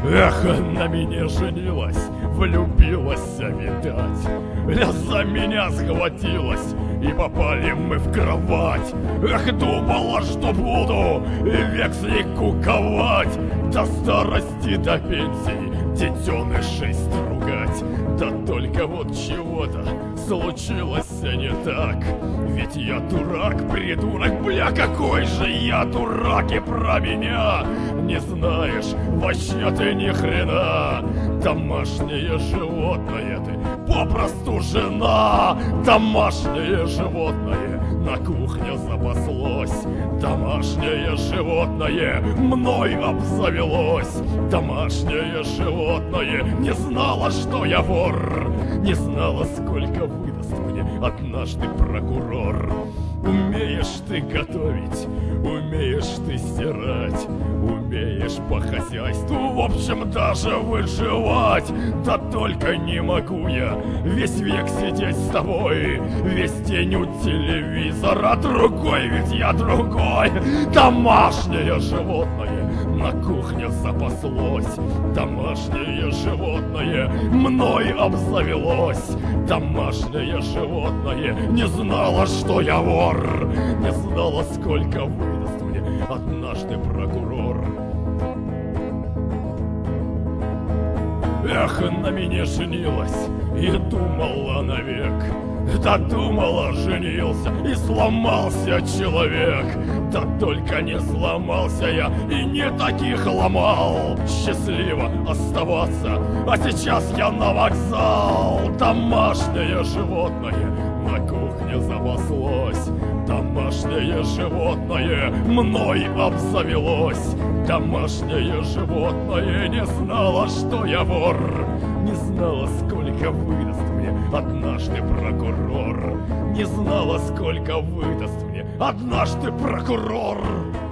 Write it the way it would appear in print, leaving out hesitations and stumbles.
Эх, на меня женилась, влюбилась, видать. За меня схватилась, и попали мы в кровать. Эх, думала, что буду век с ней куковать, до старости, до пенсии детенышей стругать. Да только вот чего-то случилось не так. Ведь я дурак, придурок, бля, какой же я дурак, и про меня не знаешь вообще ты ни хрена. Домашнее животное ты, попросту жена. Домашнее животное на кухне запаслось. Домашнее животное мной обзавелось. Домашнее животное не знало, что я вор. Не знала, сколько выдаст мне однажды прокурор. Умеешь ты готовить, умеешь ты стирать, умеешь по хозяйству, в общем, даже выживать. Да только не могу я весь век сидеть с тобой, весь день у телевизора. Другой, ведь я другой. Домашнее животное на кухне запаслось. Домашнее животное мной обзавелось. Домашнее животное не знало, что я вор. Не знала, сколько выдаст мне однажды прокурор. Эх, на меня женилась и думала навек. Да думала, женился и сломался человек. Да только не сломался я и не таких ломал. Счастливо оставаться, а сейчас я на вокзал. Домашнее животное на кухне запаслось. Домашнее животное мной обзавелось. Домашнее животное не знало, что я вор. Не знала, сколько выдаст мне однажды прокурор. Не знала, сколько выдаст мне однажды прокурор.